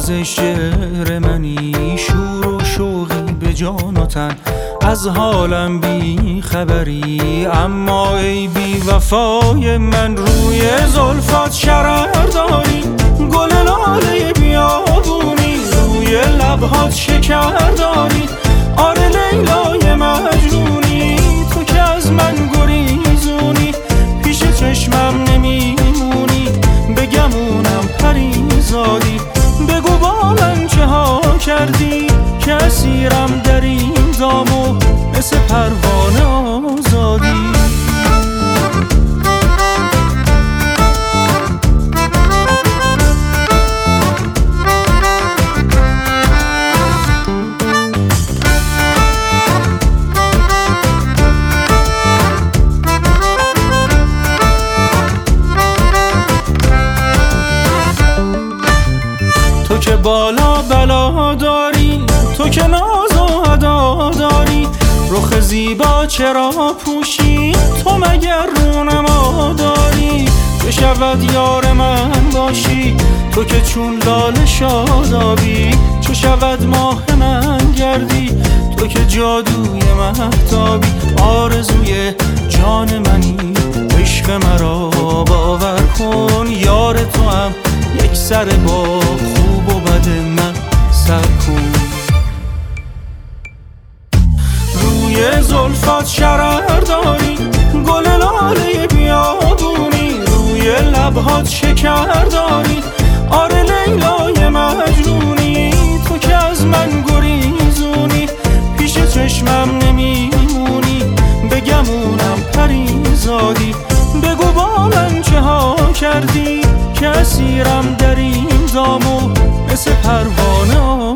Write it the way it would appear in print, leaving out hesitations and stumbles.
شعر منی، شور و شوقی به جان و تن، از حالم بی خبری. اما ای بی وفای من، روی زلفات شرر داری، گل لاله بیابونی، روی لبهات شکر داری. آره لیلای مجنونی، تو که از من گریزونی، پیش چشمم نمیمونی، بگمونم پریزادی. بگو با من چه ها کردی که اسیرم در این دام و مثل پروانه آزادی. تو که بالا بلا داری، تو که ناز و ادا داری، رخ زیبا چرا پوشی، تو مگر رونما داری؟ که شود یار من باشی، تو که چون لاله شادابی، چو شود ماه من گردی، تو که جادوی مهتابی. آرزوی جان منی، عشق مرا باور کن، یار تو هم یک سر با خوب و بد من سر کن. روی زلفات شرر داری، گل لاله بیابونی، روی لبهات شکر داری. آره لیلای مجنونی، تو که از من گریزونی، پیش چشمم نمیمونی، بگمونم پریزادی. بگو با من چه ها کردی که اسیرم در این دام و مثل پروانه